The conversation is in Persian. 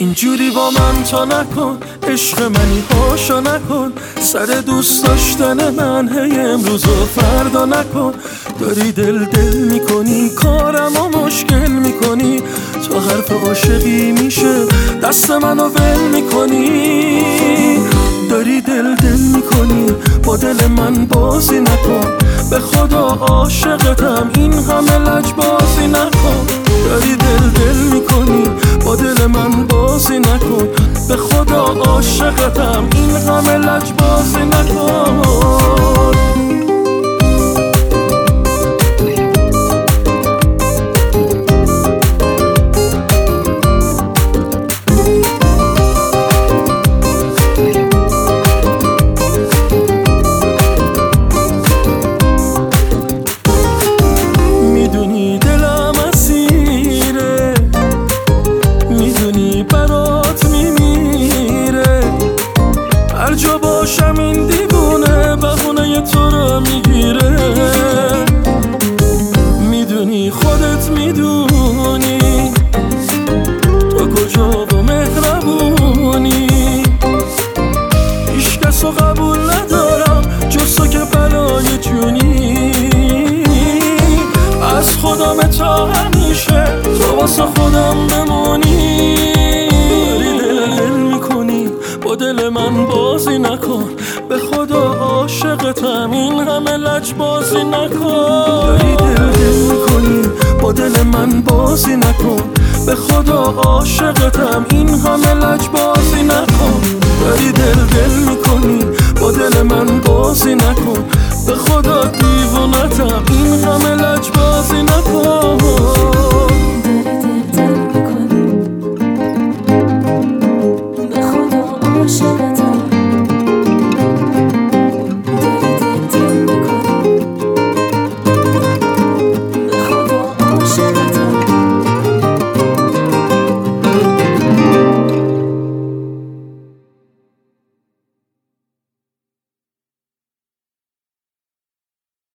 اینجوری با من تا نکن، عشق منی هاشا نکن، سر دوست داشتن من هی امروز و فردا نکن. داری دل میکنی، کارم و مشکل میکنی، تا حرف عاشقی میشه دست منو ول میکنی. داری دل میکنی، با دل من بازی نکن، به خدا عاشقتم این همه لجبازی نکن. داری دل میکنی، با دل من بازی نکن، به خدا عاشقتم این همه لجبازی نکن. میدونی دلم اسیره، میدونی برات میمیره، هر جا باشم این دیوونه بهونه تو رو میگیره. میدونی خودت میدونی تو کجا و مهربونی، هیچ کس رو قبول ندارم جز تو که بلای جونی. از خودم تا همیشه تو واسه خودم بمونی. دل میکنی، با دل من بازی نکن، به خدا عاشقتم این همه لجبازی نکن. دل میکنی، با دل من بازی نکن، به خدا عاشقتم این همه لجبازی نکن. داری دل میکنی، با دل من بازی نکن، به خدا دیوونتم این همه لجبازی نکن.